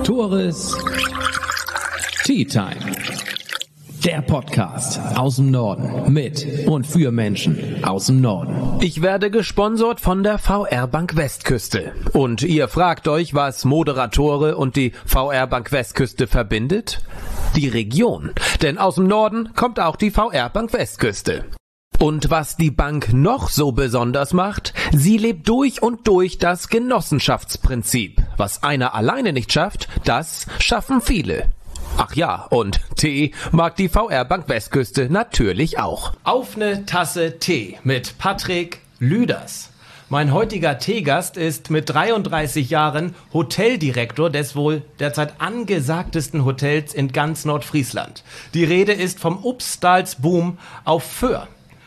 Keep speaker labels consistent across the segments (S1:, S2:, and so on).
S1: Moderatores Tea Time. Der Podcast aus dem Norden mit und für Menschen aus dem Norden.
S2: Ich werde gesponsert von der VR Bank Westküste. Und ihr fragt euch, was Moderatore und die VR Bank Westküste verbindet? Die Region. Denn aus dem Norden kommt auch die VR Bank Westküste. Und was die Bank noch so besonders macht, sie lebt durch und durch das Genossenschaftsprinzip. Was einer alleine nicht schafft, das schaffen viele. Ach ja, und Tee mag die VR Bank Westküste natürlich auch.
S3: Auf eine Tasse Tee mit Patrick Lüders. Mein heutiger Teegast ist mit 33 Jahren Hoteldirektor des wohl derzeit angesagtesten Hotels in ganz Nordfriesland. Die Rede ist vom Upstalsboom auf Föhr.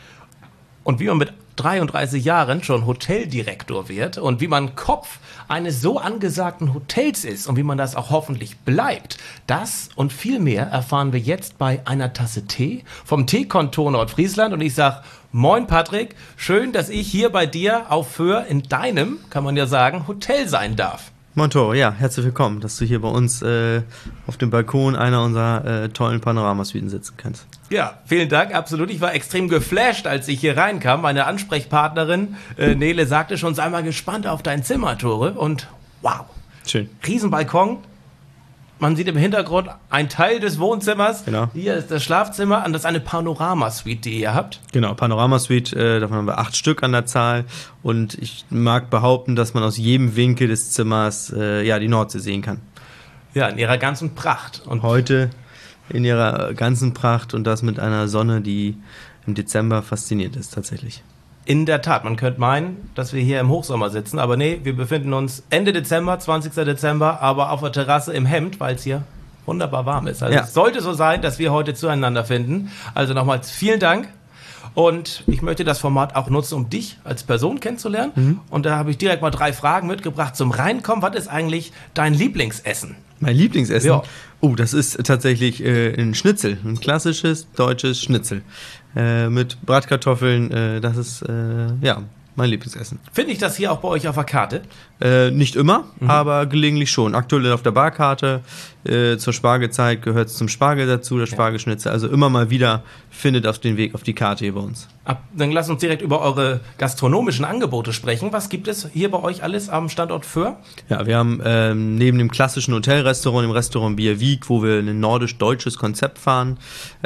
S3: Und wie man mit 33 Jahren schon Hoteldirektor wird und wie man Kopf eines so angesagten Hotels ist und wie man das auch hoffentlich bleibt, das und viel mehr erfahren wir jetzt bei einer Tasse Tee vom Teekontor Nordfriesland. Und ich sag, moin Patrick, schön, dass ich hier bei dir auf Föhr in deinem, kann man ja sagen, Hotel sein darf.
S4: Montoro, ja, herzlich willkommen, dass du hier bei uns auf dem Balkon einer unserer tollen Panoramasuiten sitzen kannst.
S3: Ja, vielen Dank, absolut. Ich war extrem geflasht, als ich hier reinkam. Meine Ansprechpartnerin Nele sagte schon, sei mal gespannt auf dein Zimmer, Tore. Und wow,
S4: schön. Riesenbalkon.
S3: Man sieht im Hintergrund einen Teil des Wohnzimmers.
S4: Genau.
S3: Hier ist das Schlafzimmer und das ist eine Panoramasuite, die ihr habt.
S4: Genau, Panoramasuite, davon haben wir 8 Stück an der Zahl. Und ich mag behaupten, dass man aus jedem Winkel des Zimmers die Nordsee sehen kann.
S3: Ja, in ihrer ganzen Pracht.
S4: Und heute in ihrer ganzen Pracht und das mit einer Sonne, die im Dezember faszinierend ist tatsächlich.
S3: In der Tat, man könnte meinen, dass wir hier im Hochsommer sitzen, aber nee, wir befinden uns Ende Dezember, 20. Dezember, aber auf der Terrasse im Hemd, weil es hier wunderbar warm ist. Also Es sollte so sein, dass wir heute zueinander finden. Also nochmals vielen Dank. Und ich möchte das Format auch nutzen, um dich als Person kennenzulernen. Mhm. Und da habe ich direkt mal 3 Fragen mitgebracht zum Reinkommen. Was ist eigentlich dein Lieblingsessen?
S4: Mein Lieblingsessen?
S3: Ja.
S4: Oh, das ist tatsächlich ein Schnitzel, ein klassisches deutsches Schnitzel mit Bratkartoffeln. Das ist mein Lieblingsessen.
S3: Finde ich das hier auch bei euch auf der Karte?
S4: Nicht immer, aber gelegentlich schon. Aktuell auf der Barkarte. Zur Spargelzeit gehört es zum Spargel dazu, der Spargelschnitzel. Also immer mal wieder findet auf den Weg auf die Karte hier bei uns.
S3: Dann lasst uns direkt über eure gastronomischen Angebote sprechen. Was gibt es hier bei euch alles am Standort Föhr?
S4: Ja, wir haben neben dem klassischen Hotelrestaurant, dem Restaurant Bierwieg, wo wir ein nordisch-deutsches Konzept fahren,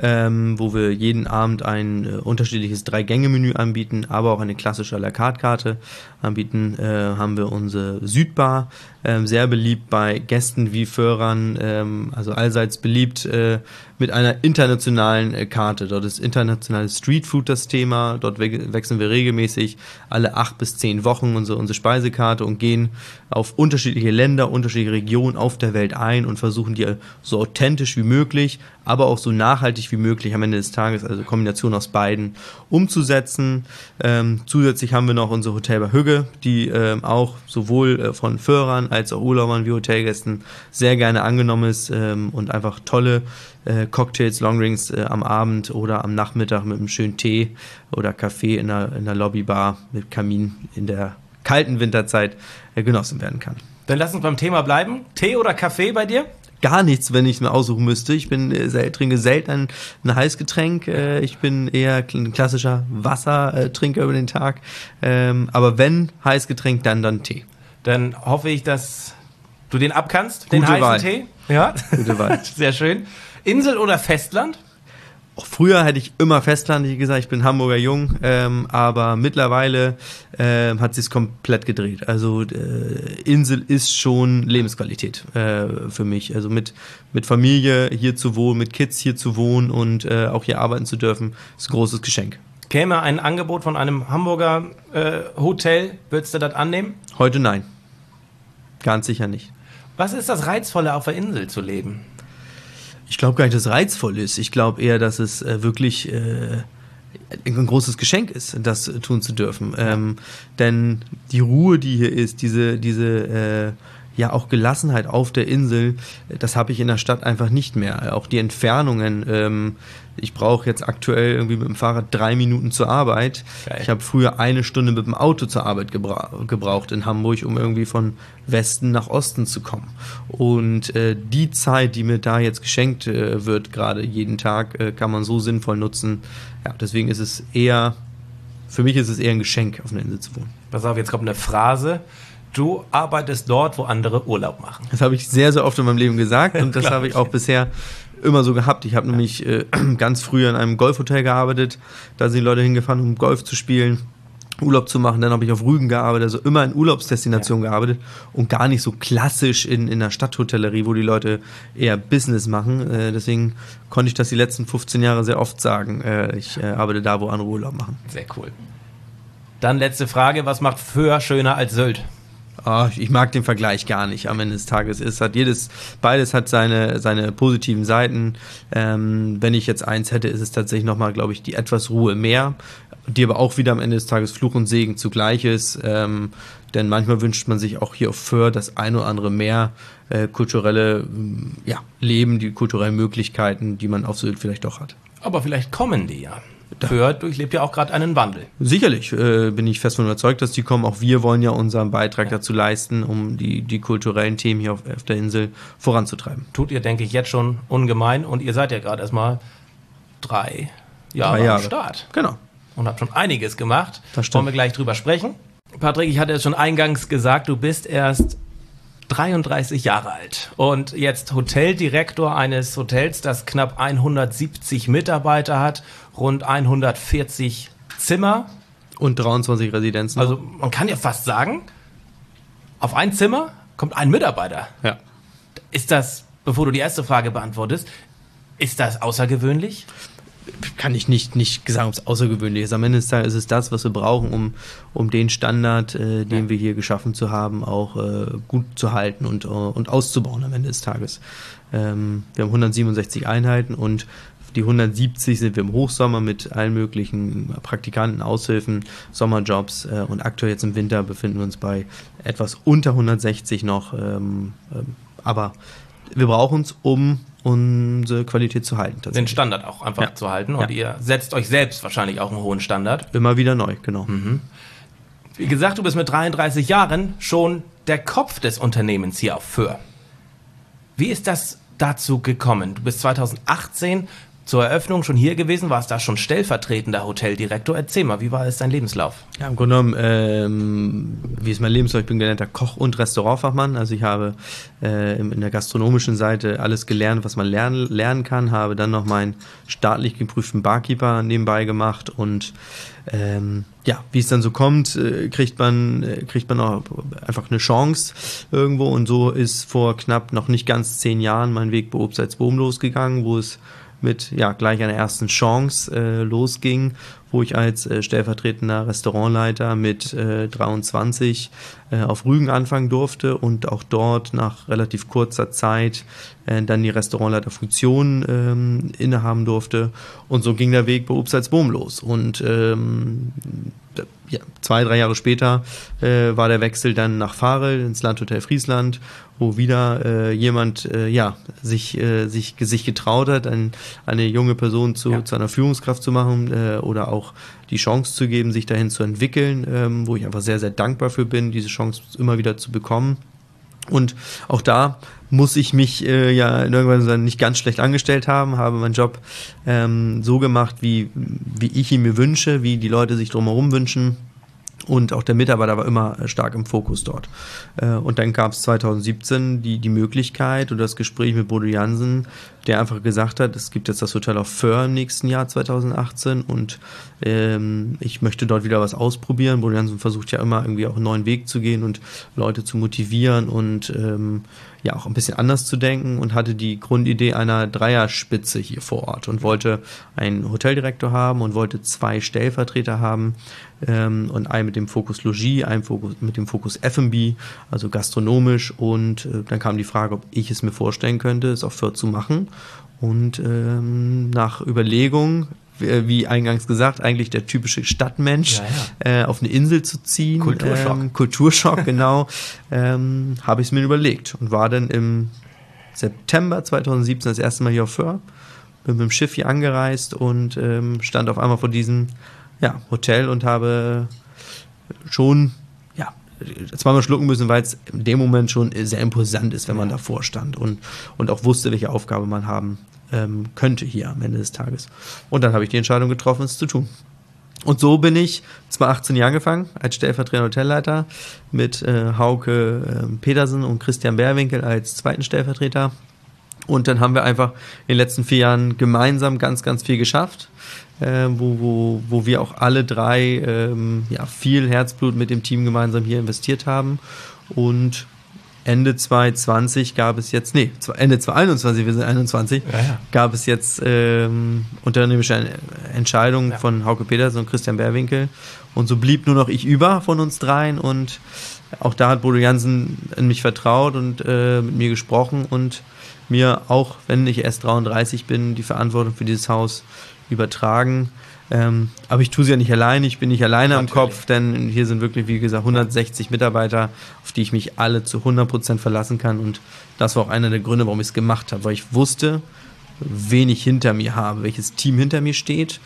S4: wo wir jeden Abend ein unterschiedliches 3-Gänge-Menü anbieten, aber auch eine klassische à la carte Karte anbieten, haben wir unsere Südbar, sehr beliebt bei Gästen wie Föhrern, also allseits beliebt mit einer internationalen Karte. Dort ist internationales Streetfood das Thema, dort wechseln wir regelmäßig alle 8 bis 10 Wochen unsere Speisekarte und gehen auf unterschiedliche Länder, unterschiedliche Regionen auf der Welt ein und versuchen die so authentisch wie möglich, aber auch so nachhaltig wie möglich am Ende des Tages, also Kombination aus beiden, umzusetzen. Zusätzlich haben wir noch unsere Hotel bei Hügge, die auch sowohl von Föhrern als auch Urlaubern wie Hotelgästen sehr gerne angenommen ist und einfach tolle Cocktails, Longdrinks am Abend oder am Nachmittag mit einem schönen Tee oder Kaffee in der Lobbybar mit Kamin in der kalten Winterzeit genossen werden kann.
S3: Dann lass uns beim Thema bleiben. Tee oder Kaffee bei dir?
S4: Gar nichts, wenn ich mir aussuchen müsste. Ich trinke selten ein Heißgetränk. Ich bin eher ein klassischer Wassertrinker über den Tag. Aber wenn Heißgetränk, dann Tee.
S3: Dann hoffe ich, dass du den abkannst, den
S4: Gute
S3: heißen
S4: Wahl.
S3: Tee. Ja, gute Wahl. Sehr schön. Insel oder Festland?
S4: Auch früher hätte ich immer Festland, wie gesagt, ich bin Hamburger Jung, aber mittlerweile hat sich's komplett gedreht. Also Insel ist schon Lebensqualität für mich. Also mit Familie hier zu wohnen, mit Kids hier zu wohnen und auch hier arbeiten zu dürfen, ist ein großes Geschenk.
S3: Käme ein Angebot von einem Hamburger Hotel, würdest du das annehmen?
S4: Heute nein. Ganz sicher nicht.
S3: Was ist das Reizvolle, auf der Insel zu leben?
S4: Ich glaube gar nicht, dass es reizvoll ist. Ich glaube eher, dass es wirklich ein großes Geschenk ist, das tun zu dürfen. Denn die Ruhe, die hier ist, diese ja auch Gelassenheit auf der Insel, das habe ich in der Stadt einfach nicht mehr. Auch die Entfernungen, ich brauche jetzt aktuell irgendwie mit dem Fahrrad 3 Minuten zur Arbeit.
S3: Geil.
S4: Ich habe früher 1 Stunde mit dem Auto zur Arbeit gebraucht in Hamburg, um irgendwie von Westen nach Osten zu kommen. Und die Zeit, die mir da jetzt geschenkt wird, gerade jeden Tag, kann man so sinnvoll nutzen. Ja, deswegen ist es für mich ist es eher ein Geschenk, auf einer Insel zu wohnen.
S3: Pass auf, jetzt kommt eine Phrase. Du arbeitest dort, wo andere Urlaub machen.
S4: Das habe ich sehr, sehr oft in meinem Leben gesagt und das habe ich auch bisher immer so gehabt. Ich habe nämlich ganz früh in einem Golfhotel gearbeitet. Da sind die Leute hingefahren, um Golf zu spielen, Urlaub zu machen. Dann habe ich auf Rügen gearbeitet, also immer in Urlaubsdestinationen gearbeitet und gar nicht so klassisch in der Stadthotellerie, wo die Leute eher Business machen. Deswegen konnte ich das die letzten 15 Jahre sehr oft sagen. Ich arbeite da, wo andere Urlaub machen.
S3: Sehr cool. Dann letzte Frage, was macht Föhr schöner als Sylt?
S4: Ich mag den Vergleich gar nicht am Ende des Tages. Beides hat seine positiven Seiten. Wenn ich jetzt eins hätte, ist es tatsächlich nochmal, glaube ich, die etwas Ruhe mehr, die aber auch wieder am Ende des Tages Fluch und Segen zugleich ist. Denn manchmal wünscht man sich auch hier auf Föhr das ein oder andere mehr kulturelle Leben, die kulturellen Möglichkeiten, die man auf Sylt vielleicht doch hat.
S3: Aber vielleicht kommen die ja. Föhr durchlebt ja auch gerade einen Wandel.
S4: Sicherlich bin ich fest von überzeugt, dass die kommen. Auch wir wollen ja unseren Beitrag dazu leisten, um die kulturellen Themen hier auf der Insel voranzutreiben.
S3: Tut ihr, denke ich, jetzt schon ungemein. Und ihr seid ja gerade erstmal 3 Jahre am Start.
S4: Genau.
S3: Und habt schon einiges gemacht.
S4: Das stimmt.
S3: Wollen wir gleich drüber sprechen. Patrick, ich hatte es schon eingangs gesagt, du bist erst 33 Jahre alt und jetzt Hoteldirektor eines Hotels, das knapp 170 Mitarbeiter hat, rund 140 Zimmer.
S4: Und 23 Residenzen.
S3: Also man kann ja fast sagen, auf ein Zimmer kommt ein Mitarbeiter.
S4: Ja.
S3: Ist das, bevor du die erste Frage beantwortest, ist das außergewöhnlich?
S4: Kann ich nicht sagen, ob es außergewöhnlich ist. Am Ende des Tages ist es das, was wir brauchen, um den Standard, den wir hier geschaffen zu haben, auch gut zu halten und auszubauen am Ende des Tages. Wir haben 167 Einheiten und die 170 sind wir im Hochsommer mit allen möglichen Praktikanten, Aushilfen, Sommerjobs und aktuell jetzt im Winter befinden wir uns bei etwas unter 160 noch. Aber wir brauchen es, um unsere Qualität zu halten.
S3: Den Standard auch einfach zu halten. Und ihr setzt euch selbst wahrscheinlich auch einen hohen Standard.
S4: Immer wieder neu, genau.
S3: Mhm. Wie gesagt, du bist mit 33 Jahren schon der Kopf des Unternehmens hier auf Föhr. Wie ist das dazu gekommen? Du bist 2018 zur Eröffnung schon hier gewesen, warst da schon stellvertretender Hoteldirektor. Erzähl mal, wie war es dein Lebenslauf?
S4: Ja, im Grunde genommen, wie ist mein Lebenslauf? Ich bin gelernter Koch und Restaurantfachmann. Also ich habe in der gastronomischen Seite alles gelernt, was man lernen kann. Habe dann noch meinen staatlich geprüften Barkeeper nebenbei gemacht und wie es dann so kommt, kriegt man auch einfach eine Chance irgendwo. Und so ist vor knapp noch nicht ganz 10 Jahren mein Weg bei Obseits-Bohm losgegangen, wo es mit gleich einer ersten Chance losging, wo ich als stellvertretender Restaurantleiter mit 23 auf Rügen anfangen durfte und auch dort nach relativ kurzer Zeit dann die Restaurantleiterfunktion innehaben durfte. Und so ging der Weg bei Obseits-Bohm los. Und 2-3 Jahre später war der Wechsel dann nach Varel ins Landhotel Friesland, wo wieder jemand sich getraut hat, eine junge Person zu einer Führungskraft zu machen oder auch die Chance zu geben, sich dahin zu entwickeln, wo ich einfach sehr, sehr dankbar für bin, diese Chance immer wieder zu bekommen. Und auch da muss ich mich irgendwann nicht ganz schlecht angestellt haben, habe meinen Job so gemacht, wie ich ihn mir wünsche, wie die Leute sich drumherum wünschen. Und auch der Mitarbeiter war immer stark im Fokus dort. Und dann gab es 2017 die Möglichkeit und das Gespräch mit Bodo Jansen, der einfach gesagt hat, es gibt jetzt das Hotel auf Föhr im nächsten Jahr 2018 und ich möchte dort wieder was ausprobieren. Bodo Jansen versucht ja immer irgendwie auch einen neuen Weg zu gehen und Leute zu motivieren und auch ein bisschen anders zu denken und hatte die Grundidee einer Dreierspitze hier vor Ort und wollte einen Hoteldirektor haben und wollte 2 Stellvertreter haben und einen mit dem Fokus Logis, einen mit dem Fokus F&B, also gastronomisch und dann kam die Frage, ob ich es mir vorstellen könnte, es auf Föhr zu machen und nach Überlegung wie eingangs gesagt, eigentlich der typische Stadtmensch, auf eine Insel zu ziehen. Kulturschock, genau. Habe ich es mir überlegt und war dann im September 2017 das erste Mal hier auf Föhr. Bin mit dem Schiff hier angereist und stand auf einmal vor diesem Hotel und habe schon zweimal schlucken müssen, weil es in dem Moment schon sehr imposant ist, wenn man davor stand und auch wusste, welche Aufgabe man haben könnte hier am Ende des Tages. Und dann habe ich die Entscheidung getroffen, es zu tun. Und so bin ich 2018 hier angefangen, als stellvertretender Hotelleiter mit Hauke Petersen und Christian Bärwinkel als zweiten Stellvertreter. Und dann haben wir einfach in den letzten 4 Jahren gemeinsam ganz, ganz viel geschafft, wo wir auch alle drei viel Herzblut mit dem Team gemeinsam hier investiert haben. Und Ende 2020 gab es jetzt, Ende 2021, wir sind 21, gab es jetzt unternehmerische Entscheidungen von Hauke Petersen und Christian Bärwinkel. Und so blieb nur noch ich über von uns dreien. Und auch da hat Bodo Jansen in mich vertraut und mit mir gesprochen und mir, auch wenn ich erst 33 bin, die Verantwortung für dieses Haus übertragen. Aber ich tue sie ja nicht alleine, ich bin nicht alleine am Kopf, denn hier sind wirklich, wie gesagt, 160 Mitarbeiter, auf die ich mich alle zu 100% verlassen kann. Und das war auch einer der Gründe, warum ich es gemacht habe, weil ich wusste, wen ich hinter mir habe, welches Team hinter mir steht.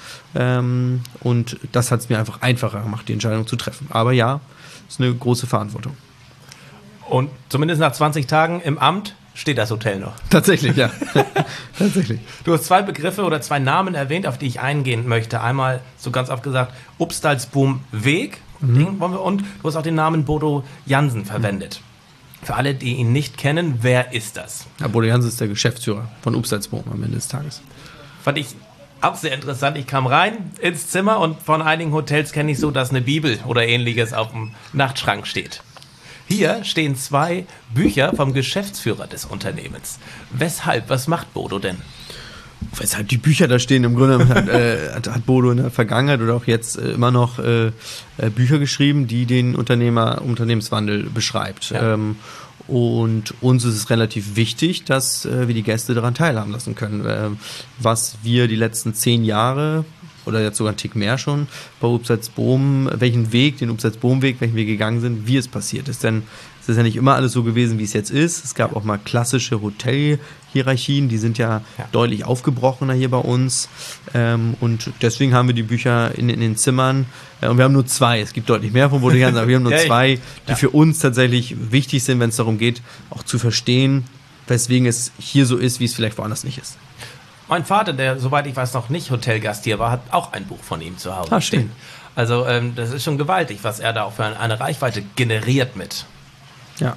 S4: Und das hat es mir einfach einfacher gemacht, die Entscheidung zu treffen. Aber ja, es ist eine große Verantwortung.
S3: Und zumindest nach 20 Tagen im Amt steht das Hotel noch.
S4: Tatsächlich, ja. Tatsächlich.
S3: Du hast 2 Begriffe oder 2 Namen erwähnt, auf die ich eingehen möchte. Einmal, so ganz oft gesagt, Upstalsboom Weg. Und du hast auch den Namen Bodo Jansen verwendet. Für alle, die ihn nicht kennen, wer ist das?
S4: Ja, Bodo Jansen ist der Geschäftsführer von Upstalsboom am Ende des Tages.
S3: Fand ich auch sehr interessant. Ich kam rein ins Zimmer und von einigen Hotels kenne ich so, dass eine Bibel oder ähnliches auf dem Nachtschrank steht. Hier stehen 2 Bücher vom Geschäftsführer des Unternehmens. Weshalb? Was macht Bodo denn?
S4: Weshalb die Bücher da stehen? Im Grunde hat Bodo in der Vergangenheit oder auch jetzt immer noch Bücher geschrieben, die den Unternehmenswandel beschreibt. Ja. Und uns ist es relativ wichtig, dass wir die Gäste daran teilhaben lassen können. Was wir die letzten 10 Jahre oder jetzt sogar einen Tick mehr schon, bei Upstalsboom, den Upstalsboom-Weg, welchen wir gegangen sind, wie es passiert ist. Denn es ist ja nicht immer alles so gewesen, wie es jetzt ist. Es gab auch mal klassische Hotelhierarchien, die sind ja deutlich aufgebrochener hier bei uns. Und deswegen haben wir die Bücher in den Zimmern. Und wir haben nur 2. Es gibt deutlich mehr von Bodo Jansen, aber wir haben nur 2, die für uns tatsächlich wichtig sind, wenn es darum geht, auch zu verstehen, weswegen es hier so ist, wie es vielleicht woanders nicht ist.
S3: Mein Vater, der, soweit ich weiß, noch nicht Hotelgast hier war, hat auch ein Buch von ihm zu Hause stehen. Also das ist schon gewaltig, was er da auch für eine Reichweite generiert mit.
S4: Ja.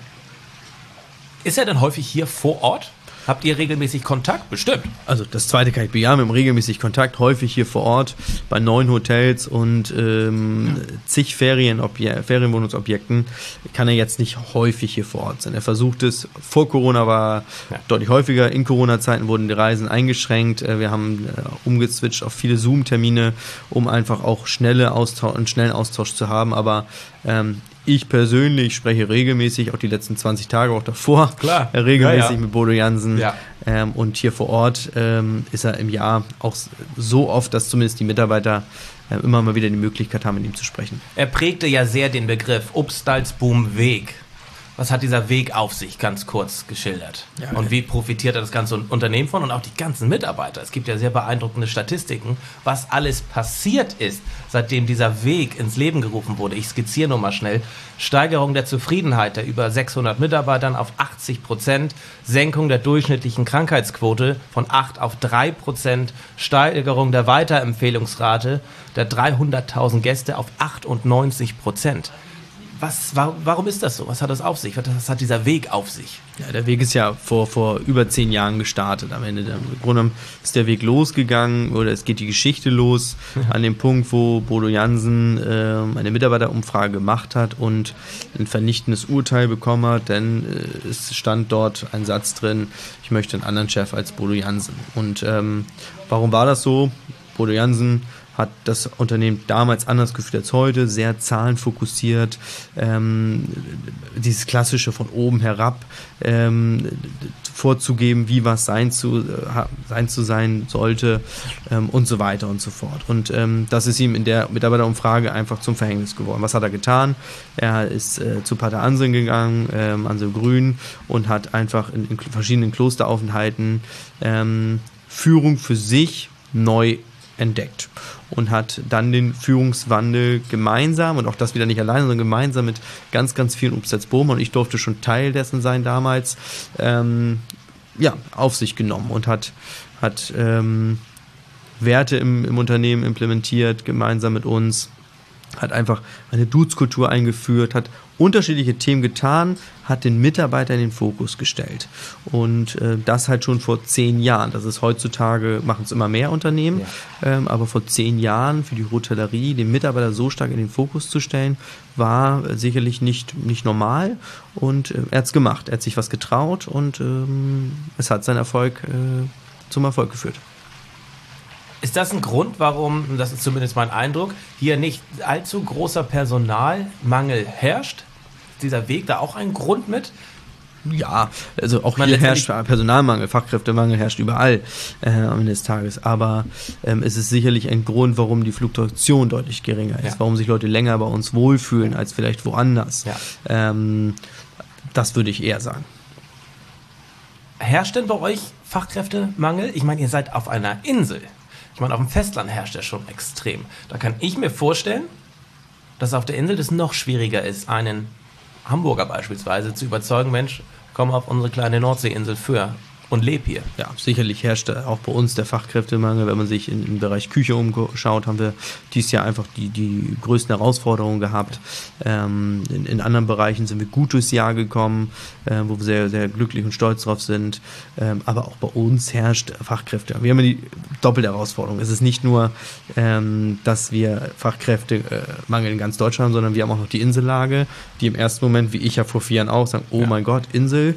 S3: Ist er denn häufig hier vor Ort? Habt ihr regelmäßig Kontakt? Bestimmt. Also
S4: das zweite kann ich bejahen, wir haben regelmäßig Kontakt, häufig hier vor Ort bei neuen Hotels und zig Ferienwohnungsobjekten kann er jetzt nicht häufig hier vor Ort sein. Er versucht es, vor Corona war deutlich häufiger, in Corona-Zeiten wurden die Reisen eingeschränkt, wir haben umgeswitcht auf viele Zoom-Termine, um einfach auch einen schnellen Austausch zu haben, aber ich persönlich spreche regelmäßig, auch die letzten 20 Tage, auch davor, regelmäßig mit Bodo Jansen. Ja. Und hier vor Ort ist er im Jahr auch so oft, dass zumindest die Mitarbeiter immer mal wieder die Möglichkeit haben, mit ihm zu sprechen.
S3: Er prägte ja sehr den Begriff Upstalsboom Weg. Was hat dieser Weg auf sich, ganz kurz geschildert? Ja, und wie profitiert das ganze Unternehmen von und auch die ganzen Mitarbeiter? Es gibt ja sehr beeindruckende Statistiken, was alles passiert ist, seitdem dieser Weg ins Leben gerufen wurde. Ich skizziere nur mal schnell. Steigerung der Zufriedenheit der über 600 Mitarbeitern auf 80%, Senkung der durchschnittlichen Krankheitsquote von 8 auf 3%, Steigerung der Weiterempfehlungsrate der 300.000 Gäste auf 98%. Warum ist das so? Was hat das auf sich? Was hat dieser Weg auf sich?
S4: Ja, der Weg ist ja vor über 10 Jahren gestartet. Am Ende im Grunde ist der Weg losgegangen oder es geht die Geschichte los an dem Punkt, wo Bodo Jansen eine Mitarbeiterumfrage gemacht hat und ein vernichtendes Urteil bekommen hat, denn es stand dort ein Satz drin, ich möchte einen anderen Chef als Bodo Jansen. Und warum war das so? Bodo Jansen hat das Unternehmen damals anders geführt als heute, sehr zahlenfokussiert, dieses klassische von oben herab vorzugeben, wie was sein sollte und so weiter und so fort. Und das ist ihm in der Mitarbeiterumfrage einfach zum Verhängnis geworden. Was hat er getan? Er ist zu Pater Anselm gegangen, Anselm Grün, und hat einfach in verschiedenen Klosteraufenthalten Führung für sich neu entdeckt und hat dann den Führungswandel gemeinsam, und auch das wieder nicht alleine, sondern gemeinsam mit ganz, ganz vielen Upsatz-Bohmer, und ich durfte schon Teil dessen sein damals, auf sich genommen und hat Werte im Unternehmen implementiert, gemeinsam mit uns, hat einfach eine Dudes-Kultur eingeführt, hat unterschiedliche Themen getan, hat den Mitarbeiter in den Fokus gestellt. Und das halt schon vor 10 Jahren. Das ist heutzutage, machen es immer mehr Unternehmen, aber vor 10 Jahren für die Hotellerie den Mitarbeiter so stark in den Fokus zu stellen, war sicherlich nicht normal. Und er hat es gemacht, er hat sich was getraut, und es hat seinen Erfolg zum Erfolg geführt.
S3: Ist das ein Grund, warum, das ist zumindest mein Eindruck, hier nicht allzu großer Personalmangel herrscht? Ist dieser Weg da auch ein Grund mit?
S4: Ja, also auch hier herrscht Personalmangel, Fachkräftemangel herrscht überall am Ende des Tages. Aber es ist sicherlich ein Grund, warum die Fluktuation deutlich geringer ist, warum sich Leute länger bei uns wohlfühlen als vielleicht woanders. Ja. Das würde ich eher sagen.
S3: Herrscht denn bei euch Fachkräftemangel? Ich meine, ihr seid auf einer Insel. Ich meine, auf dem Festland herrscht das schon extrem. Da kann ich mir vorstellen, dass auf der Insel das noch schwieriger ist, einen Hamburger beispielsweise zu überzeugen, Mensch, komm auf unsere kleine Nordseeinsel und leb hier.
S4: Ja, sicherlich herrscht auch bei uns der Fachkräftemangel. Wenn man sich im Bereich Küche umschaut, haben wir dieses Jahr einfach die größten Herausforderungen gehabt. In anderen Bereichen sind wir gut durchs Jahr gekommen, wo wir sehr, sehr glücklich und stolz drauf sind. Aber auch bei uns herrscht Fachkräfte. Wir haben ja die doppelte Herausforderung. Es ist nicht nur, dass wir Fachkräftemangel in ganz Deutschland haben, sondern wir haben auch noch die Insellage, die im ersten Moment, wie ich ja vor 4 Jahren auch, sagen, mein Gott, Insel.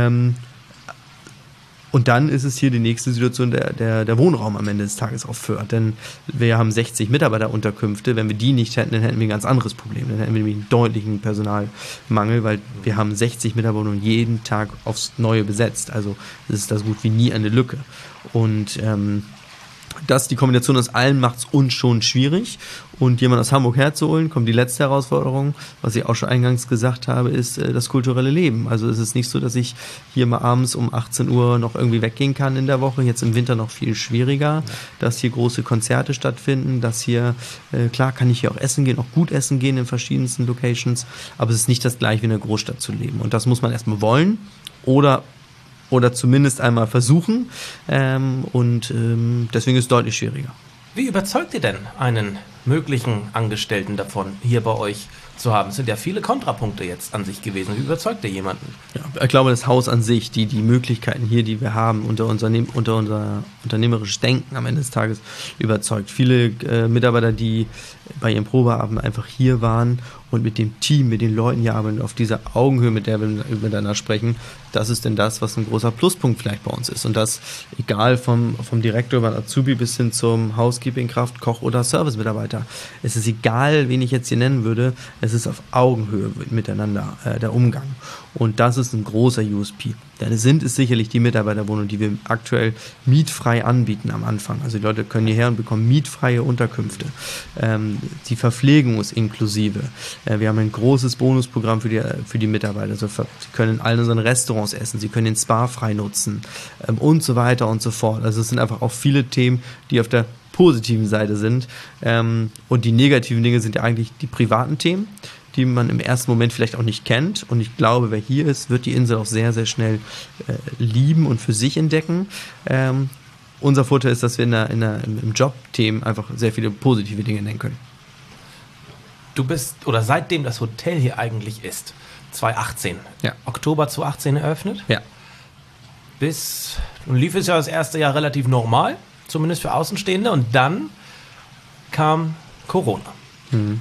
S4: Und dann ist es hier die nächste Situation, der Wohnraum am Ende des Tages aufhört. Denn wir haben 60 Mitarbeiterunterkünfte. Wenn wir die nicht hätten, dann hätten wir ein ganz anderes Problem. Dann hätten wir nämlich einen deutlichen Personalmangel, weil wir haben 60 Mitarbeiter jeden Tag aufs Neue besetzt. Also das ist da so gut wie nie eine Lücke. Und die Kombination aus allem macht es uns schon schwierig. Und jemand aus Hamburg herzuholen, kommt die letzte Herausforderung, was ich auch schon eingangs gesagt habe, ist das kulturelle Leben. Also es ist nicht so, dass ich hier mal abends um 18 Uhr noch irgendwie weggehen kann in der Woche. Jetzt im Winter noch viel schwieriger, dass hier große Konzerte stattfinden, dass hier, klar kann ich hier auch essen gehen, auch gut essen gehen in verschiedensten Locations, aber es ist nicht das gleiche wie in der Großstadt zu leben. Und das muss man erstmal wollen oder zumindest einmal versuchen. Deswegen ist es deutlich schwieriger.
S3: Wie überzeugt ihr denn einen möglichen Angestellten davon, hier bei euch zu haben? Es sind ja viele Kontrapunkte jetzt an sich gewesen. Wie überzeugt ihr jemanden?
S4: Ja, ich glaube, das Haus an sich, die Möglichkeiten hier, die wir haben, unter unser unternehmerisches Denken am Ende des Tages überzeugt. Viele Mitarbeiter, die bei ihrem Probeabend einfach hier waren und mit dem Team, mit den Leuten hier arbeiten, auf dieser Augenhöhe, mit der wir miteinander sprechen, das ist denn das, was ein großer Pluspunkt vielleicht bei uns ist. Und das egal vom Direktor über Azubi bis hin zum Housekeeping-Kraft, Koch oder Service-Mitarbeiter. Es ist egal, wen ich jetzt hier nennen würde, es ist auf Augenhöhe miteinander der Umgang. Und das ist ein großer USP. Denn es sind sicherlich die Mitarbeiterwohnungen, die wir aktuell mietfrei anbieten am Anfang. Also die Leute können hierher und bekommen mietfreie Unterkünfte. Die Verpflegung ist inklusive. Wir haben ein großes Bonusprogramm für die Mitarbeiter. Also sie können in allen unseren Restaurants essen, sie können den Spa frei nutzen und so weiter und so fort. Also es sind einfach auch viele Themen, die auf der positiven Seite sind. Und die negativen Dinge sind ja eigentlich die privaten Themen, die man im ersten Moment vielleicht auch nicht kennt. Und ich glaube, wer hier ist, wird die Insel auch sehr, sehr schnell lieben und für sich entdecken. Unser Vorteil ist, dass wir im Job-Themen einfach sehr viele positive Dinge nennen können.
S3: Du bist, oder seitdem das Hotel hier eigentlich ist, 2018, Oktober 2018 eröffnet.
S4: Ja.
S3: Nun lief es ja das erste Jahr relativ normal, zumindest für Außenstehende. Und dann kam Corona. Mhm.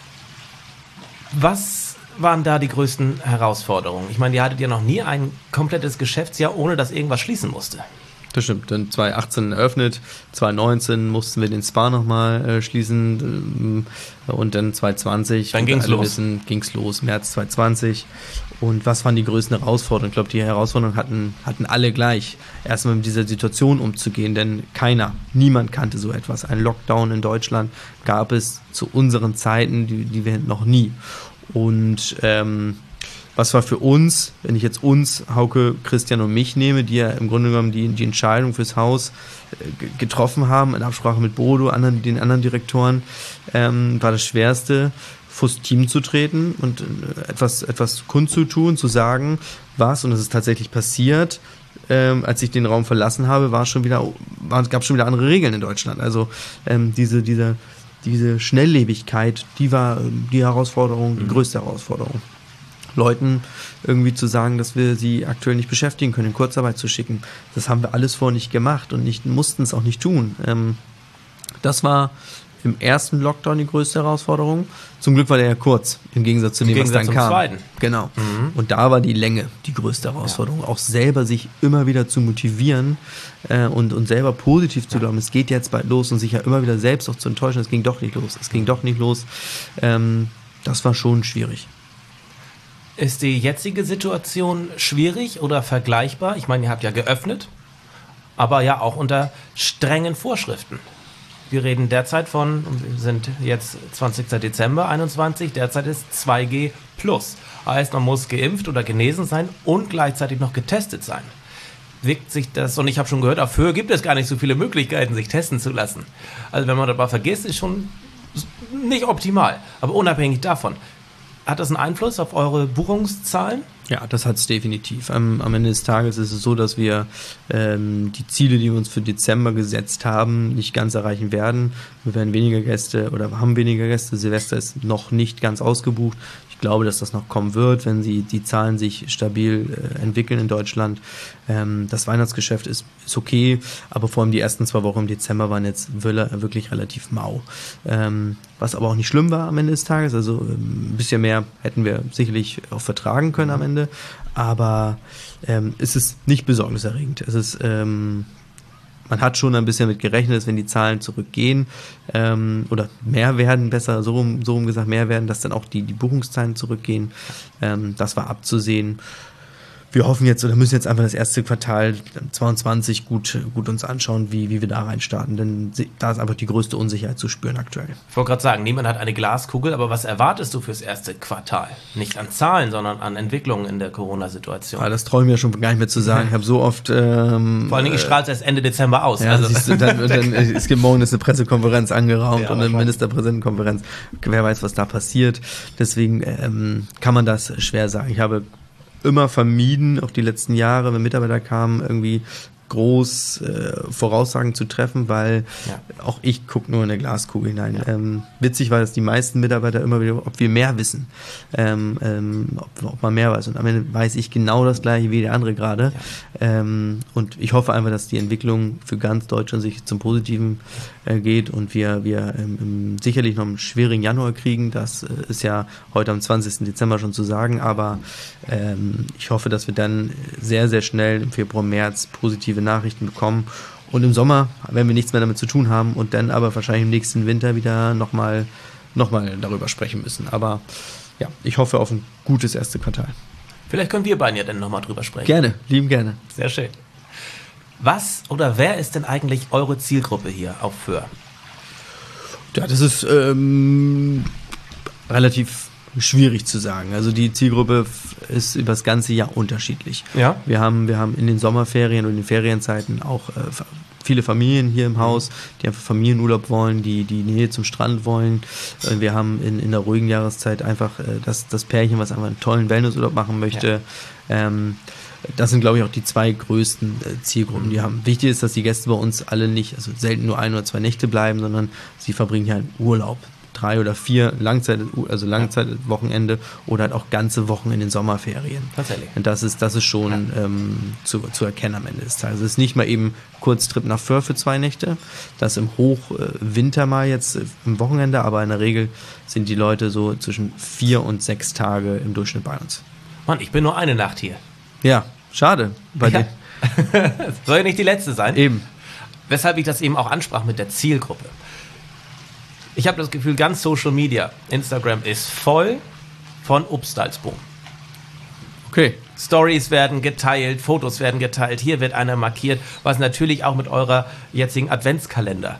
S3: Was waren da die größten Herausforderungen? Ich meine, ihr hattet ja noch nie ein komplettes Geschäftsjahr, ohne dass irgendwas schließen musste.
S4: Das stimmt, dann 2018 eröffnet, 2019 mussten wir den Spa nochmal schließen und dann 2020
S3: dann ging's
S4: los, März 2020. Und was waren die größten Herausforderungen? Ich glaube, die Herausforderungen hatten alle gleich. Erstmal mit dieser Situation umzugehen, denn niemand kannte so etwas. Ein Lockdown in Deutschland gab es zu unseren Zeiten, die wir noch nie. Und was war für uns, wenn ich jetzt uns, Hauke, Christian und mich nehme, die ja im Grunde genommen die Entscheidung fürs Haus getroffen haben, in Absprache mit Bodo, den anderen Direktoren, war das Schwerste, vors Team zu treten und etwas kundzutun, zu sagen, was, und das ist tatsächlich passiert, als ich den Raum verlassen habe, gab es schon wieder andere Regeln in Deutschland. Also diese Schnelllebigkeit, die war die Herausforderung, die größte Herausforderung. Leuten irgendwie zu sagen, dass wir sie aktuell nicht beschäftigen können, in Kurzarbeit zu schicken. Das haben wir alles vorher nicht gemacht und mussten es auch nicht tun. Das war im ersten Lockdown die größte Herausforderung. Zum Glück war der ja kurz, im Gegensatz zu dem, was dann kam.
S3: Zweiten.
S4: Genau. Und da war die Länge die größte Herausforderung. Ja. Auch selber sich immer wieder zu motivieren und selber positiv zu glauben, es geht jetzt bald los, und sich ja immer wieder selbst auch zu enttäuschen, es ging doch nicht los. Das war schon schwierig.
S3: Ist die jetzige Situation schwierig oder vergleichbar? Ich meine, ihr habt ja geöffnet, aber ja auch unter strengen Vorschriften. Wir reden derzeit wir sind jetzt 20. Dezember 21, derzeit ist 2G+. Heißt, man muss geimpft oder genesen sein und gleichzeitig noch getestet sein. Wirkt sich das, und ich habe schon gehört, dafür gibt es gar nicht so viele Möglichkeiten, sich testen zu lassen. Also wenn man dabei vergisst, ist schon nicht optimal. Aber unabhängig davon, hat das einen Einfluss auf eure Buchungszahlen?
S4: Ja, das hat es definitiv. Am Ende des Tages ist es so, dass wir die Ziele, die wir uns für Dezember gesetzt haben, nicht ganz erreichen werden. Wir werden weniger Gäste oder haben weniger Gäste. Silvester ist noch nicht ganz ausgebucht. Ich glaube, dass das noch kommen wird, wenn die Zahlen sich stabil entwickeln in Deutschland. Das Weihnachtsgeschäft ist okay, aber vor allem die ersten 2 Wochen im Dezember waren jetzt wirklich relativ mau. Was aber auch nicht schlimm war am Ende des Tages. Also ein bisschen mehr hätten wir sicherlich auch vertragen können am Ende. Aber es ist nicht besorgniserregend. Es ist man hat schon ein bisschen damit gerechnet, dass wenn die Zahlen zurückgehen oder mehr werden, besser so rum gesagt, mehr werden, dass dann auch die Buchungszahlen zurückgehen. Das war abzusehen. Wir hoffen jetzt oder müssen jetzt einfach das erste Quartal 22 gut uns anschauen, wie wir da reinstarten, denn da ist einfach die größte Unsicherheit zu spüren aktuell.
S3: Ich wollte gerade sagen, niemand hat eine Glaskugel, aber was erwartest du fürs erste Quartal? Nicht an Zahlen, sondern an Entwicklungen in der Corona-Situation.
S4: Ja, das traue ich mir schon gar nicht mehr zu sagen. Ich habe so oft...
S3: Vor allen Dingen strahlt es erst Ende Dezember aus.
S4: Ja, also. Siehst du, dann, es gibt morgen eine Pressekonferenz angeraumt und eine Ministerpräsidentenkonferenz. Wer weiß, was da passiert. Deswegen kann man das schwer sagen. Ich habe immer vermieden, auch die letzten Jahre, wenn Mitarbeiter kamen, irgendwie groß Voraussagen zu treffen, weil auch ich gucke nur in eine Glaskugel hinein. Ja. Witzig war, dass die meisten Mitarbeiter immer wieder, ob wir mehr wissen, ob man mehr weiß. Und am Ende weiß ich genau das Gleiche wie der andere gerade. Ja. Und ich hoffe einfach, dass die Entwicklung für ganz Deutschland sich zum Positiven geht und wir sicherlich noch einen schwierigen Januar kriegen. Das ist ja heute am 20. Dezember schon zu sagen, aber ich hoffe, dass wir dann sehr, sehr schnell im Februar, März positive Nachrichten bekommen. Und im Sommer werden wir nichts mehr damit zu tun haben und dann aber wahrscheinlich im nächsten Winter wieder nochmal darüber sprechen müssen. Aber ja, ich hoffe auf ein gutes erste Quartal.
S3: Vielleicht können wir beiden ja dann nochmal drüber sprechen.
S4: Gerne, lieben gerne.
S3: Sehr schön. Was oder wer ist denn eigentlich eure Zielgruppe hier auf Föhr?
S4: Ja, das ist relativ schwierig zu sagen. Also die Zielgruppe ist über das ganze Jahr unterschiedlich. Ja? Wir haben in den Sommerferien und in den Ferienzeiten auch viele Familien hier im Haus, die einfach Familienurlaub wollen, die Nähe zum Strand wollen. Wir haben in der ruhigen Jahreszeit einfach das Pärchen, was einfach einen tollen Wellnessurlaub machen möchte. Ja. Das sind, glaube ich, auch die 2 größten Zielgruppen, die haben. Wichtig ist, dass die Gäste bei uns alle nicht, also selten nur 1 oder 2 Nächte bleiben, sondern sie verbringen ja einen Urlaub. 3 oder 4 Langzeitwochenende oder halt auch ganze Wochen in den Sommerferien.
S3: Tatsächlich.
S4: Und das ist schon zu erkennen am Ende des Tages. Es ist nicht mal eben Kurztrip nach Föhr für 2 Nächte. Das im Hochwinter mal jetzt im Wochenende, aber in der Regel sind die Leute so zwischen 4 und 6 Tage im Durchschnitt bei uns.
S3: Mann, ich bin nur eine Nacht hier.
S4: Ja, schade.
S3: Soll ja nicht die letzte sein.
S4: Eben.
S3: Weshalb ich das eben auch ansprach mit der Zielgruppe. Ich habe das Gefühl, ganz Social Media, Instagram ist voll von Upstalsboom.
S4: Okay.
S3: Stories werden geteilt, Fotos werden geteilt, hier wird einer markiert, was natürlich auch mit eurer jetzigen Adventskalender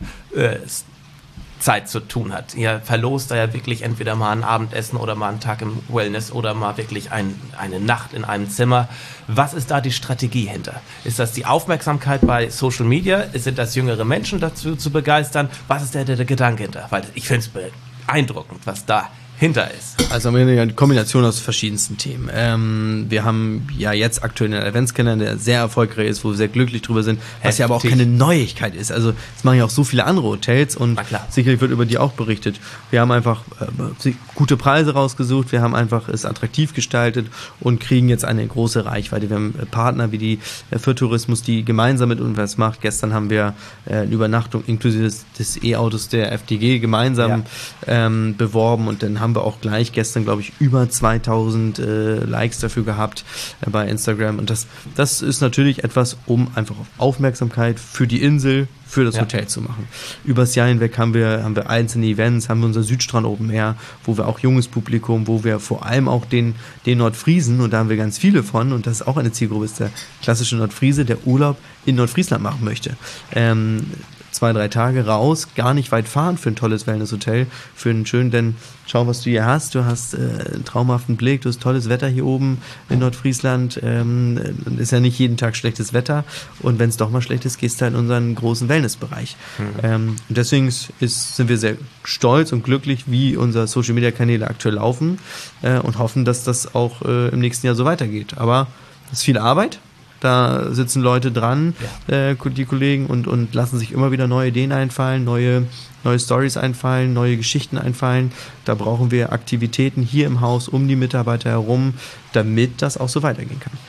S3: Zeit zu tun hat. Ihr verlost da ja wirklich entweder mal ein Abendessen oder mal einen Tag im Wellness oder mal wirklich eine Nacht in einem Zimmer. Was ist da die Strategie hinter? Ist das die Aufmerksamkeit bei Social Media? Sind das jüngere Menschen dazu zu begeistern? Was ist der Gedanke hinter? Weil ich finde es beeindruckend, was da hinter ist.
S4: Also eine Kombination aus verschiedensten Themen. Wir haben ja jetzt aktuell einen Adventskalender, der sehr erfolgreich ist, wo wir sehr glücklich drüber sind, was ja aber auch keine Neuigkeit ist. Also das machen ja auch so viele andere Hotels und sicherlich wird über die auch berichtet. Wir haben einfach gute Preise rausgesucht, wir haben einfach es attraktiv gestaltet und kriegen jetzt eine große Reichweite. Wir haben Partner wie die für Tourismus, die gemeinsam mit uns was macht. Gestern haben wir eine Übernachtung inklusive des E-Autos der FDG gemeinsam beworben und dann haben wir auch gleich gestern, glaube ich, über 2000 Likes dafür gehabt bei Instagram. Und das ist natürlich etwas, um einfach auf Aufmerksamkeit für die Insel, für das Hotel zu machen. Übers Jahr hinweg haben wir einzelne Events, haben wir unser Südstrand Open Air, wo wir auch junges Publikum, wo wir vor allem auch den Nordfriesen, und da haben wir ganz viele von, und das ist auch eine Zielgruppe, ist der klassische Nordfriese, der Urlaub in Nordfriesland machen möchte. 2-3 Tage raus, gar nicht weit fahren für ein tolles Wellnesshotel, für einen schönen, denn schau, was du hier hast. Du hast einen traumhaften Blick, du hast tolles Wetter hier oben in Nordfriesland. Ist ja nicht jeden Tag schlechtes Wetter und wenn es doch mal schlecht ist, gehst du halt in unseren großen Wellnessbereich. Und deswegen sind wir sehr stolz und glücklich, wie unsere Social-Media-Kanäle aktuell laufen und hoffen, dass das auch im nächsten Jahr so weitergeht. Aber das ist viel Arbeit. Da sitzen Leute dran, die Kollegen, und lassen sich immer wieder neue Ideen einfallen, neue Stories einfallen, neue Geschichten einfallen. Da brauchen wir Aktivitäten hier im Haus um die Mitarbeiter herum, damit das auch so weitergehen kann.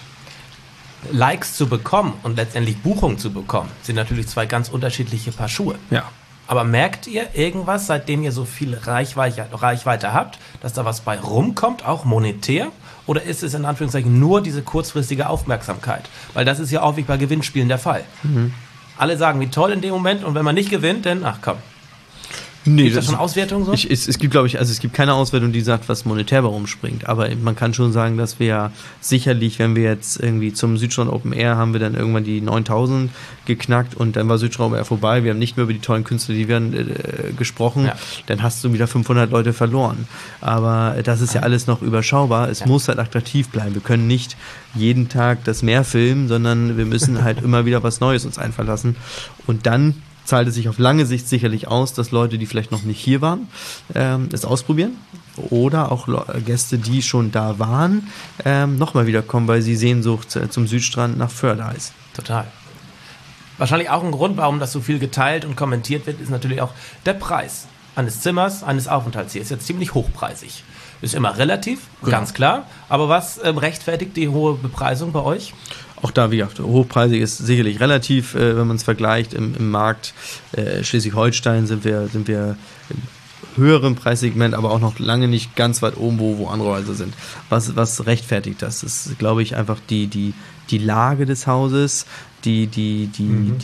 S3: Likes zu bekommen und letztendlich Buchungen zu bekommen, sind natürlich zwei ganz unterschiedliche Paar Schuhe.
S4: Ja.
S3: Aber merkt ihr irgendwas, seitdem ihr so viel Reichweite habt, dass da was bei rumkommt, auch monetär? Oder ist es in Anführungszeichen nur diese kurzfristige Aufmerksamkeit? Weil das ist ja auch wie bei Gewinnspielen der Fall. Alle sagen, wie toll in dem Moment, und wenn man nicht gewinnt, dann, ach komm.
S4: Nee,
S3: gibt es schon Auswertungen so?
S4: Es gibt, glaube ich, es gibt keine Auswertung, die sagt, was monetär warum springt. Aber man kann schon sagen, dass wir ja sicherlich, wenn wir jetzt irgendwie zum Südstrand Open Air, haben wir dann irgendwann die 9000 geknackt und dann war Südstrand Open Air vorbei. Wir haben nicht mehr über die tollen Künstler, die wir gesprochen. Ja. Dann hast du wieder 500 Leute verloren. Aber das ist ja alles noch überschaubar. Es muss halt attraktiv bleiben. Wir können nicht jeden Tag das Meer filmen, sondern wir müssen halt immer wieder was Neues uns einfallen lassen. Und dann zahlt es sich auf lange Sicht sicherlich aus, dass Leute, die vielleicht noch nicht hier waren, es ausprobieren. Oder auch Gäste, die schon da waren, nochmal wiederkommen, weil sie Sehnsucht zum Südstrand nach Föhr da ist.
S3: Total. Wahrscheinlich auch ein Grund, warum das so viel geteilt und kommentiert wird, ist natürlich auch der Preis eines Zimmers, eines Aufenthalts hier. Ist jetzt ziemlich hochpreisig. Ist immer relativ, ganz klar. Aber was rechtfertigt die hohe Bepreisung bei euch?
S4: Auch da, wie gesagt, hochpreisig ist sicherlich relativ, wenn man es vergleicht. Im Markt Schleswig-Holstein sind wir im höheren Preissegment, aber auch noch lange nicht ganz weit oben, wo andere Häuser sind. Was rechtfertigt das? Das ist, glaube ich, einfach die Lage des Hauses, die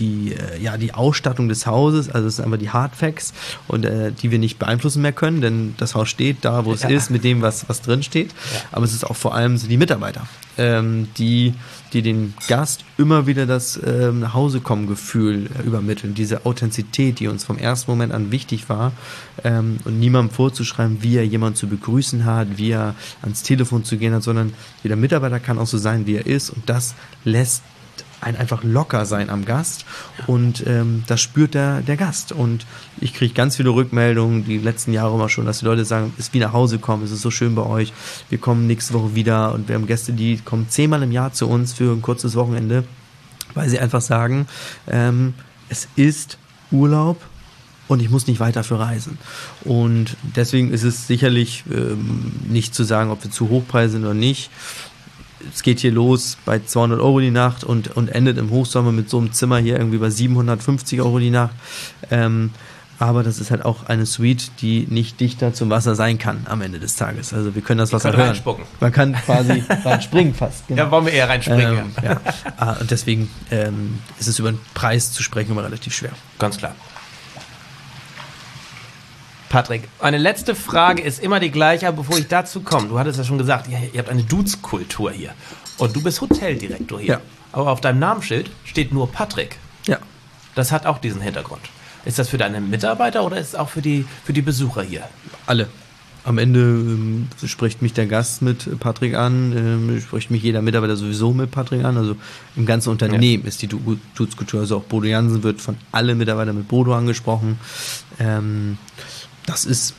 S4: Ausstattung des Hauses, also es sind einfach die Hardfacts, und die wir nicht beeinflussen mehr können, denn das Haus steht da, wo es ist, mit dem, was drin steht. Ja. Aber es ist auch vor allem die Mitarbeiter, die den Gast immer wieder das Nach-Hause-kommen-Gefühl übermitteln, diese Authentizität, die uns vom ersten Moment an wichtig war, und niemandem vorzuschreiben, wie er jemanden zu begrüßen hat, wie er ans Telefon zu gehen hat, sondern jeder Mitarbeiter kann auch so sein, wie er ist, und das lässt einfach locker sein am Gast, und das spürt der Gast. Und ich kriege ganz viele Rückmeldungen, die letzten Jahre immer schon, dass die Leute sagen, es ist wie nach Hause kommen, es ist so schön bei euch, wir kommen nächste Woche wieder, und wir haben Gäste, die kommen 10-mal im Jahr zu uns für ein kurzes Wochenende, weil sie einfach sagen, es ist Urlaub und ich muss nicht weiter für reisen. Und deswegen ist es sicherlich nicht zu sagen, ob wir zu hochpreisig sind oder nicht. Es geht hier los bei 200 Euro die Nacht und endet im Hochsommer mit so einem Zimmer hier irgendwie bei 750 Euro die Nacht. aber das ist halt auch eine Suite, die nicht dichter zum Wasser sein kann am Ende des Tages. Also wir können das Wasser hören.
S3: Reinspucken.
S4: Man kann quasi reinspringen fast.
S3: Genau. Ja, wollen wir eher reinspringen.
S4: Ja. Und deswegen ist es über den Preis zu sprechen immer relativ schwer.
S3: Ganz klar. Patrick, eine letzte Frage ist immer die gleiche, aber bevor ich dazu komme, du hattest ja schon gesagt, ihr habt eine Dudes-Kultur hier und du bist Hoteldirektor hier.
S4: Ja.
S3: Aber auf deinem Namensschild steht nur Patrick.
S4: Ja.
S3: Das hat auch diesen Hintergrund. Ist das für deine Mitarbeiter oder ist es auch für die Besucher hier?
S4: Alle. Am Ende spricht mich der Gast mit Patrick an, spricht mich jeder Mitarbeiter sowieso mit Patrick an. Also im ganzen Unternehmen ist die Dudes-Kultur. Also auch Bodo Jansen wird von allen Mitarbeitern mit Bodo angesprochen. Das ist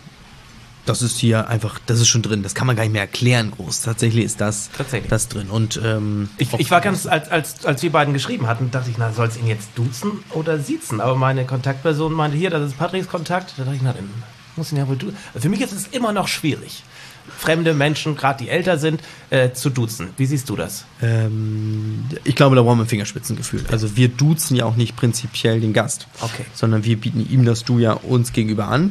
S4: hier einfach, das ist schon drin. Das kann man gar nicht mehr erklären groß. Tatsächlich ist das drin. Und
S3: ich war ganz, als wir beiden geschrieben hatten, dachte ich, soll es ihn jetzt duzen oder siezen? Aber meine Kontaktperson meinte hier, das ist Patricks Kontakt. Da dachte ich, dann muss ihn ja wohl duzen. Für mich ist es immer noch schwierig, fremde Menschen, gerade die älter sind, zu duzen. Wie siehst du das?
S4: Ich glaube, da brauchen wir ein Fingerspitzengefühl. Also wir duzen ja auch nicht prinzipiell den Gast, sondern wir bieten ihm das Du ja uns gegenüber an,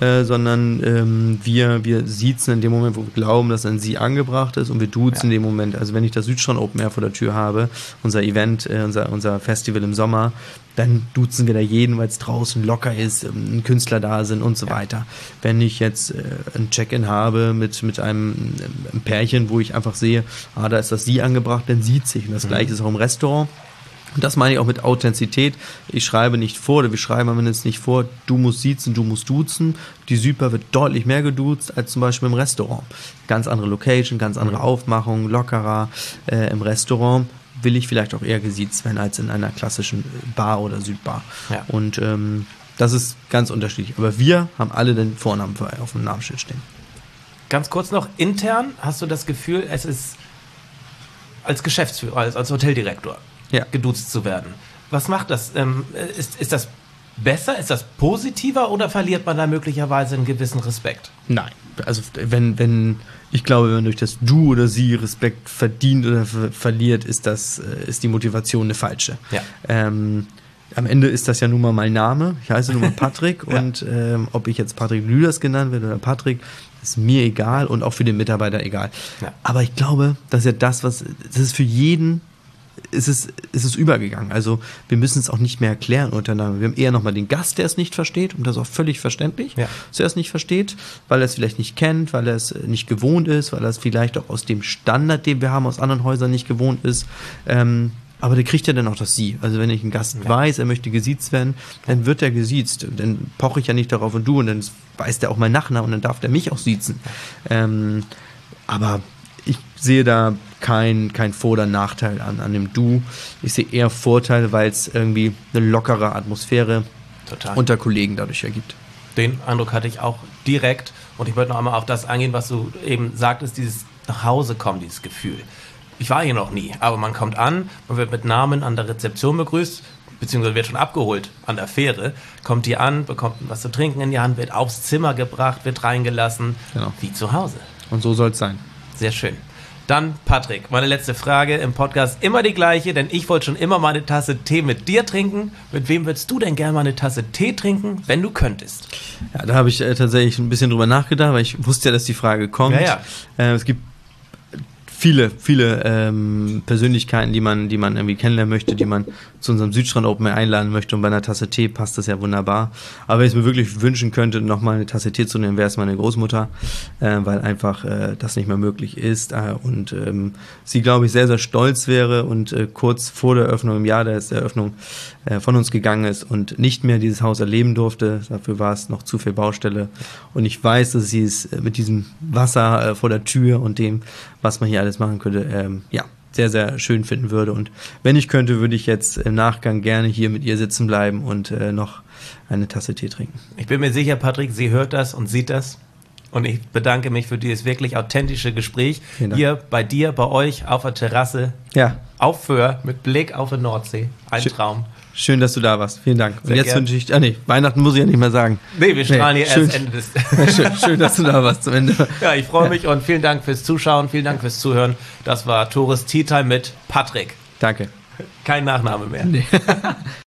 S4: sondern wir siezen in dem Moment, wo wir glauben, dass ein Sie angebracht ist und wir duzen in dem Moment. Also wenn ich das Südstrand Open Air vor der Tür habe, unser Event, unser Festival im Sommer, dann duzen wir da jeden, weil es draußen locker ist, ein Künstler da sind und so weiter. Wenn ich jetzt ein Check-in habe mit einem Pärchen, wo ich einfach sehe, da ist das Sie angebracht, dann sieht sich. Und das Gleiche ist auch im Restaurant. Und das meine ich auch mit Authentizität. Ich schreibe nicht vor, oder wir schreiben am Ende nicht vor, du musst siezen, du musst duzen. Die Südbar wird deutlich mehr geduzt als zum Beispiel im Restaurant. Ganz andere Location, ganz andere Aufmachung, lockerer. Im Restaurant will ich vielleicht auch eher gesiezt werden als in einer klassischen Bar oder Südbar. Ja. Und das ist ganz unterschiedlich. Aber wir haben alle den Vornamen auf dem Namensschild stehen.
S3: Ganz kurz noch, intern hast du das Gefühl, es ist als Geschäftsführer, als Hoteldirektor geduzt zu werden. Was macht das? Ist das besser? Ist das positiver oder verliert man da möglicherweise einen gewissen Respekt?
S4: Nein. Also ich glaube, wenn man durch das Du oder Sie Respekt verdient oder verliert, ist die Motivation eine falsche. Ja. Am Ende ist das ja nun mal mein Name. Ich heiße nun mal Patrick und ob ich jetzt Patrick Lüders genannt werde oder Patrick, ist mir egal und auch für den Mitarbeiter egal. Ja. Aber ich glaube, dass ja das ist für jeden, ist es übergegangen. Also wir müssen es auch nicht mehr erklären untereinander. Wir haben eher nochmal den Gast, der es nicht versteht, und das ist auch völlig verständlich, dass er es nicht versteht, weil er es vielleicht nicht kennt, weil er es nicht gewohnt ist, weil er es vielleicht auch aus dem Standard, den wir haben, aus anderen Häusern nicht gewohnt ist. Aber der kriegt ja dann auch das Sie. Also wenn ich einen Gast weiß, er möchte gesiezt werden, dann wird er gesiezt. Dann poche ich ja nicht darauf und du, und dann weiß der auch meinen Nachnamen und dann darf der mich auch siezen. Aber ich sehe da kein Vor- oder Nachteil an dem Du. Ich sehe eher Vorteile, weil es irgendwie eine lockere Atmosphäre unter Kollegen dadurch ergibt.
S3: Den Eindruck hatte ich auch direkt. Und ich wollte noch einmal auf das eingehen, was du eben sagtest, dieses nach Hause kommen, dieses Gefühl. Ich war hier noch nie, aber man kommt an, man wird mit Namen an der Rezeption begrüßt, beziehungsweise wird schon abgeholt an der Fähre, kommt hier an, bekommt was zu trinken in die Hand, wird aufs Zimmer gebracht, wird reingelassen, wie zu Hause.
S4: Und so soll es sein.
S3: Sehr schön. Dann, Patrick, meine letzte Frage im Podcast, immer die gleiche, denn ich wollte schon immer mal eine Tasse Tee mit dir trinken. Mit wem würdest du denn gerne mal eine Tasse Tee trinken, wenn du könntest?
S4: Ja, da habe ich tatsächlich ein bisschen drüber nachgedacht, weil ich wusste ja, dass die Frage kommt. Es gibt viele Persönlichkeiten, die man irgendwie kennenlernen möchte, die man zu unserem Südstrand Open Air einladen möchte, und bei einer Tasse Tee passt das ja wunderbar. Aber wenn ich es mir wirklich wünschen könnte, nochmal eine Tasse Tee zu nehmen, wäre es meine Großmutter, weil einfach das nicht mehr möglich ist und sie, glaube ich, sehr, sehr stolz wäre und kurz vor der Eröffnung, im Jahr der Eröffnung von uns gegangen ist und nicht mehr dieses Haus erleben durfte. Dafür war es noch zu viel Baustelle. Und ich weiß, dass sie es mit diesem Wasser vor der Tür und dem, was man hier alles machen könnte, sehr, sehr schön finden würde. Und wenn ich könnte, würde ich jetzt im Nachgang gerne hier mit ihr sitzen bleiben und noch eine Tasse Tee trinken.
S3: Ich bin mir sicher, Patrick, sie hört das und sieht das. Und ich bedanke mich für dieses wirklich authentische Gespräch hier bei dir, bei euch auf der Terrasse. Auf Föhr mit Blick auf die Nordsee. Ein Traum.
S4: Schön, dass du da warst. Vielen Dank. Und jetzt wünsche ich, Weihnachten muss ich ja nicht mehr sagen.
S3: Nee, wir strahlen hier erst Ende des...
S4: schön, dass du da warst zum Ende.
S3: Ja, ich freue mich und vielen Dank fürs Zuschauen, vielen Dank fürs Zuhören. Das war Tourist Tea Time mit Patrick.
S4: Danke.
S3: Kein Nachname mehr.
S4: Nee.